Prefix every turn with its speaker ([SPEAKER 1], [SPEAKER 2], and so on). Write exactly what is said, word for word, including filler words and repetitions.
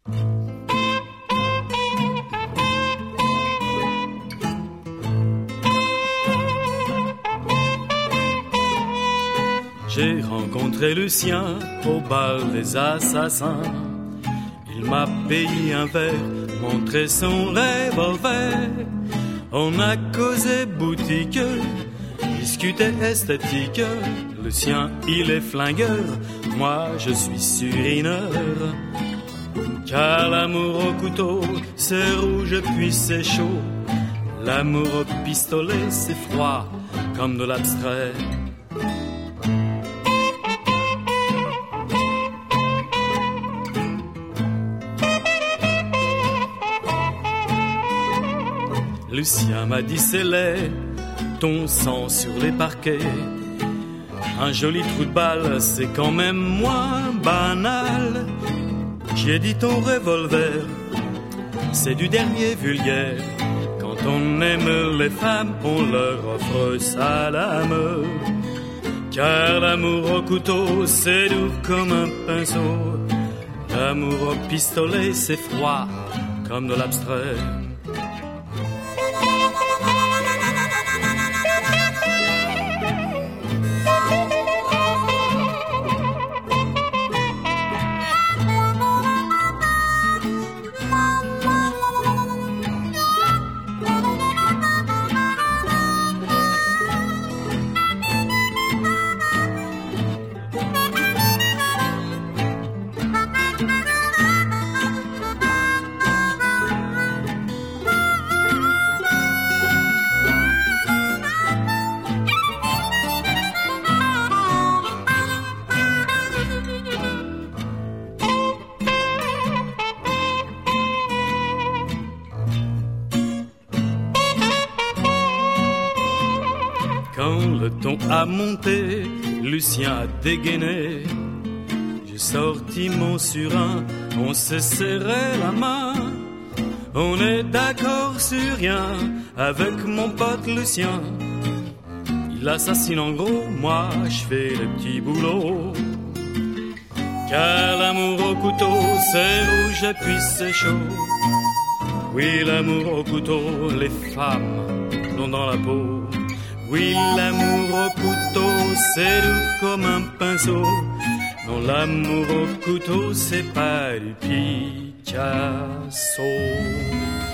[SPEAKER 1] J'ai rencontré Lucien au bal des assassins. Il m'a payé un verre, montré son revolver. On a causé boutique, discuté esthétique. Lucien, il est flingueur, moi je suis surineur. Car l'amour au couteau, c'est rouge puis c'est chaud. L'amour au pistolet, c'est froid comme de l'abstrait. Lucien m'a dit c'est laid, ton sang sur les parquets. Un joli trou de balle, c'est quand même moins banal. J'ai dit ton revolver, c'est du dernier vulgaire. Quand on aime les femmes, on leur offre sa lame. Car l'amour au couteau, c'est doux comme un pinceau. L'amour au pistolet, c'est froid comme de l'abstrait. Quand le ton a monté, Lucien a dégainé. J'ai sorti mon surin, on s'est serré la main. On est d'accord sur rien avec mon pote Lucien. Il assassine en gros, moi je fais le petit boulot. Car l'amour au couteau, c'est rouge et puis c'est chaud. Oui, l'amour au couteau, les femmes l'ont dans la peau. Oui, l'amour au couteau, c'est doux comme un pinceau. Non, l'amour au couteau, c'est pas du Picasso.